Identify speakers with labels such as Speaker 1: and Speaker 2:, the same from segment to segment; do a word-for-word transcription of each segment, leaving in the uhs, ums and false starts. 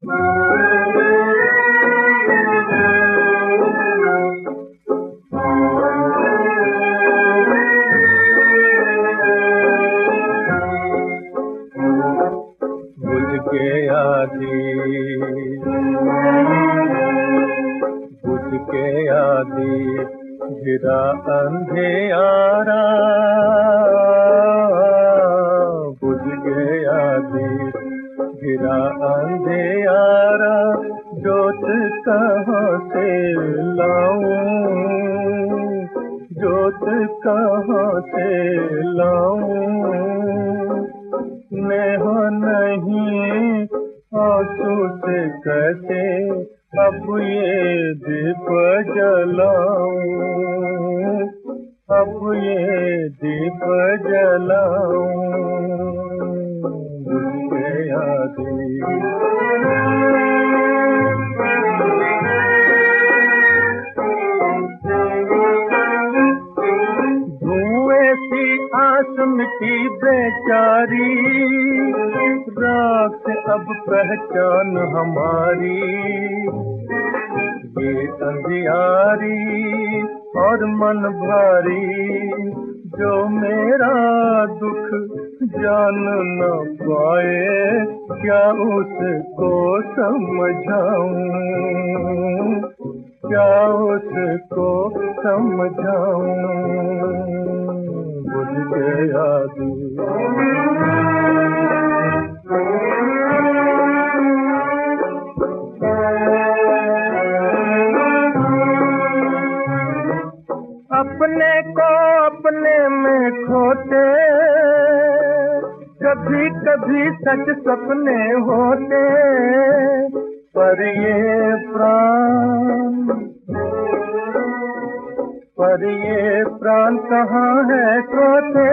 Speaker 1: बुझ गया दीप, बुझ गया दीप, घिरा अंधियारा, बुझ गया दीप, घिरा अंधियारा, जोत कहाँ से लाऊं, जोत कहाँ से लाऊं, नेह नहीं आंसू से कैसे अब ये दीप जलाऊं, अब ये दीप जलाऊं, बुझ गया दीप। धुएं सी आस मिटी बेचारी, राख से अब पहचान हमारी, ये अंधियारी और मन भारी, जो मेरा दुख जान न पाए, क्या उसको समझाऊं, क्या उसको समझाऊं, बुझ गया दीप। अपने को अपने में खोते, कभी कभी सच सपने होते, पर ये प्राण, पर ये प्राण कहाँ है खोते,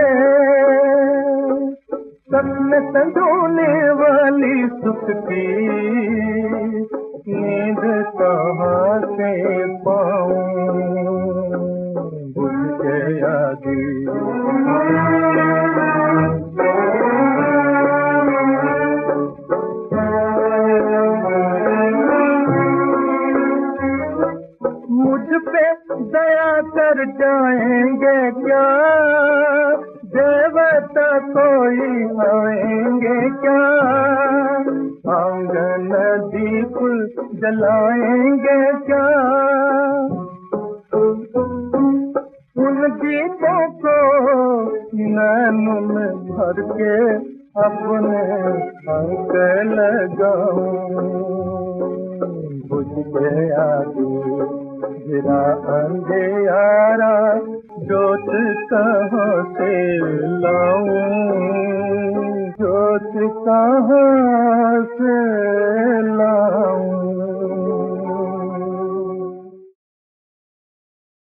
Speaker 1: सपने संजोने वाली सुख की नींद कहाँ से पाऊं, बुझ गया दीप। मुझ पे दया कर जाएंगे क्या, देवता कोई आएंगे क्या, आंगन दीप जलाएंगे क्या, उन दीपों को नैन में भर के अपने अंक लगाऊं, बुझ गया दीप, घिरा अंधियारा, जोत कहाँ से लाऊं, जोत कहाँ